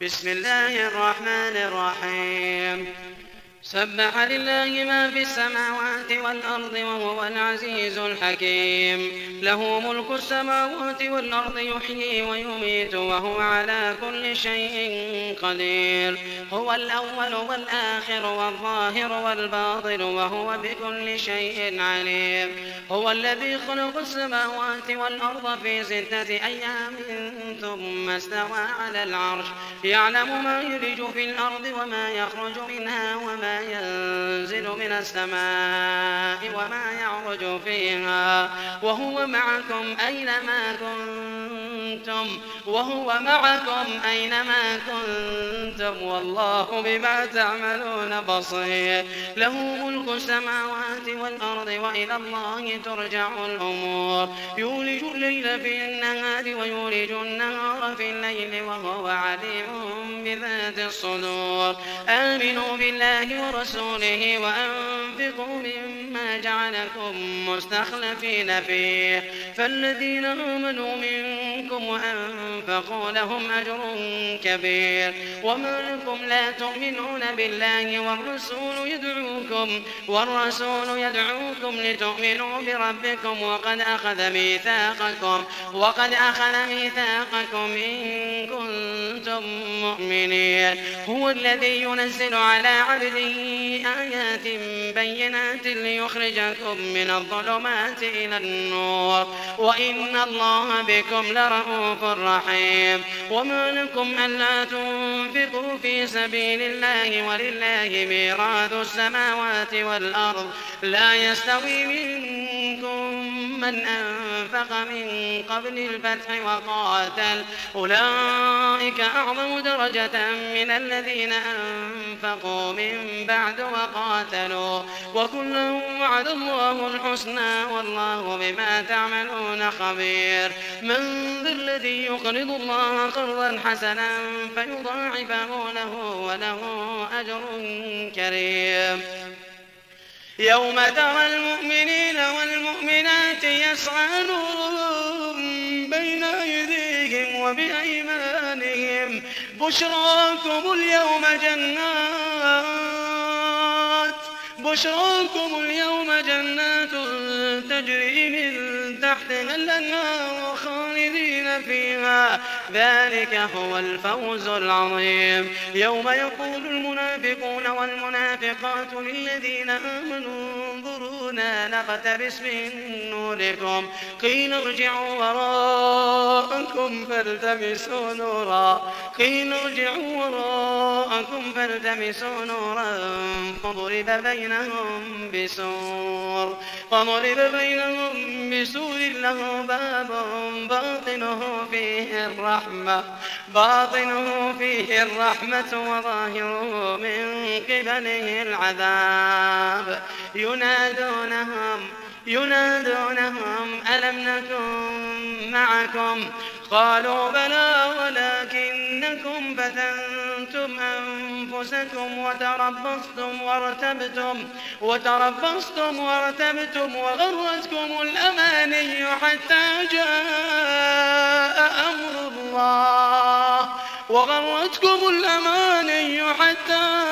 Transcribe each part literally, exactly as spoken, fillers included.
بسم الله الرحمن الرحيم سبح لله ما في السماوات والأرض وهو العزيز الحكيم له ملك السماوات والأرض يحيي ويميت وهو على كل شيء قدير هو الأول والآخر والظاهر والباطن وهو بكل شيء عليم هو الذي خلق السماوات والأرض في ستة أيام ثم استوى على العرش يعلم ما يلج في الأرض وما يخرج منها وما ينزل من السماء وما يعرج فيها وهو معكم أينما كنتم وهو معكم أينما كنتم والله بما تعملون بصير له ملك السماوات والأرض وإلى الله ترجع الأمور يولج الليل في النهار ويولج النهار في الليل وهو عليم بذات الصدور آمنوا بالله ورسوله وأنفقوا مما جعلكم مستخلفين فيه فالذين آمنوا منكم وأنفقوا لهم أجر كبير وما لكم لا تؤمنون بالله والرسول يدعوكم والرسول يدعوكم لتؤمنوا بربكم وقد أخذ ميثاقكم وقد أخذ ميثاقكم إن كنتم مؤمنين هو الذي ينزل على عبده آيات بينات ليخرجكم من الظلمات إلى النور وإن الله بكم لرءوف رحيم وما لكم ألا تنفقوا في سبيل الله ولله ميراث السماوات والأرض لا يستوي منكم من أنفق من قبل الفتح وقاتل أولئك أعظم درجة من الذين أنفقوا من بعد وقاتلوا وكلا وعد الله الحسنى والله بما تعملون خبير من ذا الذي يقرض الله قرضا حسنا فيضاعفه له وله أجر كريم يوم ترى المؤمنين والمؤمنات يسعى نورهم بين أيديهم وبأيمانهم بشراكم اليوم جنات بشراكم اليوم جنات تجري من تحتها الأنهار خالدين فيها ذلك هو الفوز العظيم يوم يقول المنافقون والمنافقات للذين آمنوا انظرونا نقتبس من نوركم قيل ارجعوا وراءكم فالتمسوا نورا قيل ارجعوا وراءكم فالتمسوا نورا فضرب بينهم بسور فضرب بينهم بسور له باب باطنه فيه الرحمة باطنه فيه الرحمة وظاهره من قبله العذاب ينادونهم ينادونهم ألم نكن معكم قالوا بلى ولكنكم فتنتم أنفسكم وتربصتم وارتبتم وتربصتم وارتبتم وغرتكم الأماني حتى جاء أمر الله وغرتكم الأماني حتى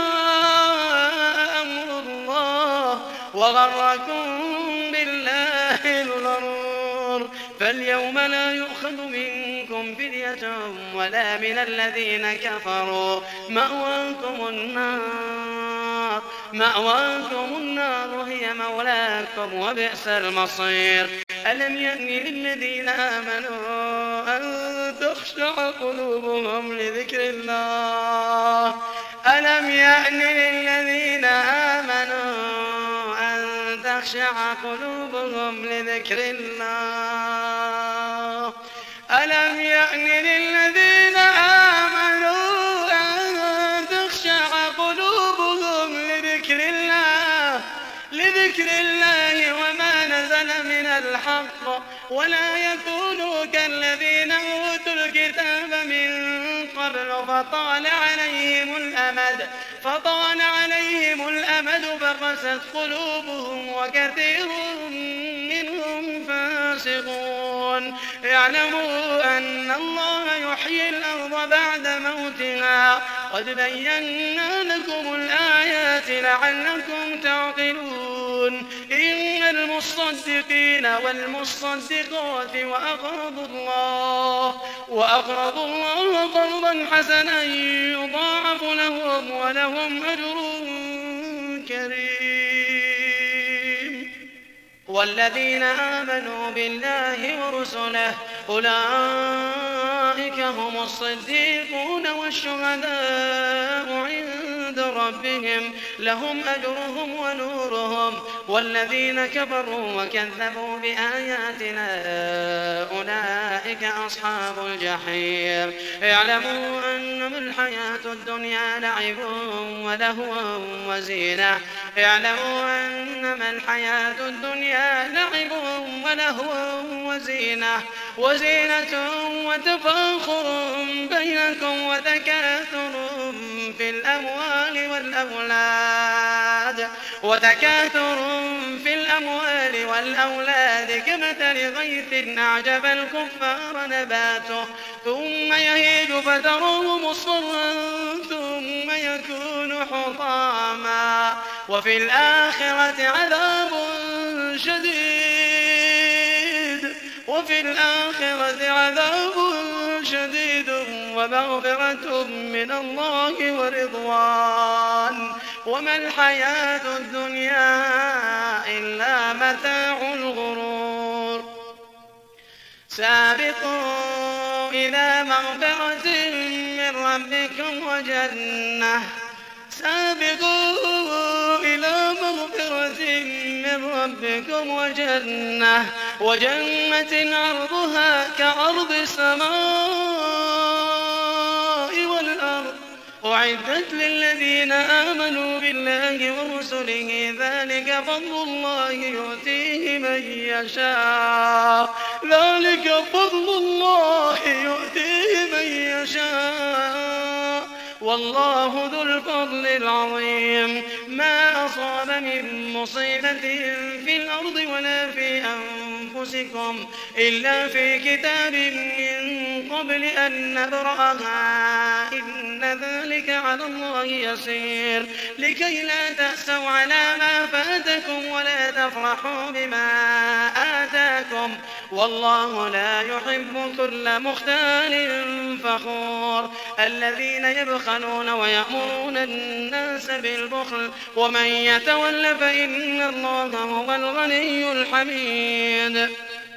جاء أمر الله وغركم بالله الغرور فاليوم لا يؤخذ منكم فدية ولا من الذين كفروا مأواكم النار مأواكم النار هي مولاكم وبئس المصير ألم يأن للذين آمنوا أن تخشع قلوبهم لذكر الله ألم يأن للذين آمنوا تخشع قلوبهم لذكر الله ألم يأن للذين آمنوا أن تخشع قلوبهم لذكر الله لذكر الله وما نزل من الحق ولا يكونوا كالذين أوتوا الكتاب من قبل فطال عليهم الأمد فطال عليهم الأمد فقست قلوبهم وكثير منهم فاسقون اعلموا أن الله يحيي ويحيي الأرض بعد موتها قد بينا لكم الآيات لعلكم تعقلون إن المصدقين والمصدقات وأقرضوا الله وأقرضوا الله قرضا حسنا يضاعف لهم ولهم أجر كريم والذين آمنوا بالله ورسله أولئك هم الصديقون والشهداء عند ربهم لهم أجرهم ونورهم والذين كفروا وكذبوا بآياتنا أولئك أصحاب الجحيم اعلموا أنما الحياة الدنيا لعب ولهو وزينة اعلموا أنما الحياة الدنيا لعب ولهو وزينة وزينة وتفاخر بينكم وتكاثر في الأموال والأولاد وتكاثر في الأموال والأولاد كمثل غيث أعجب الكفار نباته ثم يهيج فتروه مصفرا ثم يكون حطاما وفي الآخرة عذاب شديد وفي الآخرة عذاب شديد ومغفرة من الله ورضوان وما الحياة الدنيا إلا متاع الغرور سابقوا إلى مغفرة من ربكم وجنة سابقوا إلى مغفرة من ربكم وجنة وجنة عرضها كعرض السماء والأرض أعدت للذين آمنوا بالله ورسله ذلك فضل الله يؤتيه من يشاء ذلك فضل الله يؤتيه من يشاء والله ذو الفضل العظيم ما أصاب من مصيبة في الأرض ولا في أنفسكم إلا في كتاب من قبل أن نبرأها إن ذلك على الله يسير لكي لا تأسوا على ما فاتكم ولا تفرحوا بما آتاكم والله لا يحب كل مختال فخور الذين يبخلون ويأمرون الناس بالبخل ومن يتول فإن الله هو الغني الحميد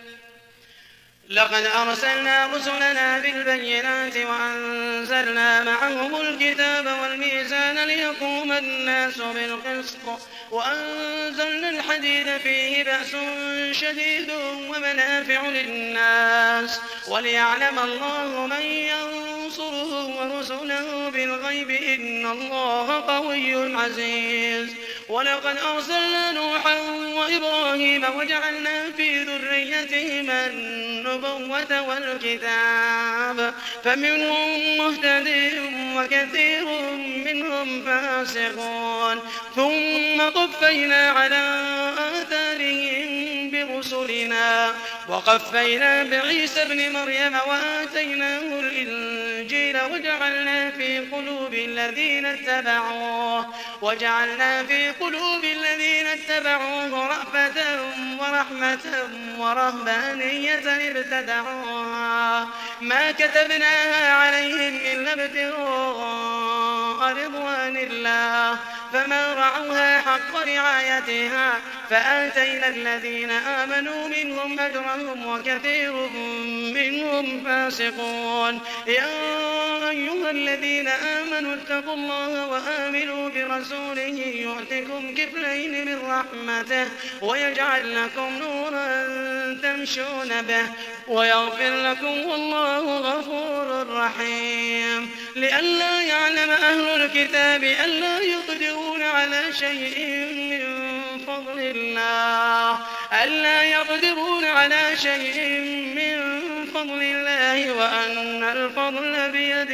لقد أرسلنا رسلنا بالبينات وأنزلنا معهم الكتاب والميزان ليقوم الناس بالقسط وأنزلنا الحديد فيه بأس شديد ومنافع للناس وليعلم الله من ينصره ورسله بالغيب إن الله قوي عزيز ولقد أرسلنا نوحا وإبراهيم وجعلنا في ذريتهما النبوة والكتاب فمنهم مهتد وكثير منهم فاسقون ثم قفينا على آثارهم برسلنا وقفينا بعيسى ابن مريم وآتيناه الإنجيل وجعلنا في قلوب الذين اتبعوه وجعلنا في قلوب الذين اتبعوه رأفة ورحمة ورهبانية ابتدعوها ما كتبناها عليهم إلا ابتغاء رضوان الله فما رعوها حق رعايتها فآتينا الذين آمنوا منهم أجرهم وكثير منهم فاسقون يا أيها الذين آمنوا اتقوا الله وآمنوا برسوله يؤتكم كفلين من رحمته ويجعل لكم نورا تمشون به ويغفر لكم والله غفور رحيم لئلا يعلم أهل الكتاب ألا يقدرون على شيء من فضل الله ألا يقدرون على شيء من فضل الله وأن الفضل بيد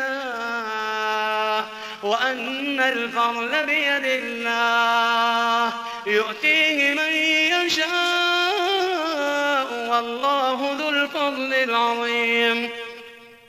الله وأن الفضل بيد الله يؤتيه من يشاء والله ذو الفضل العظيم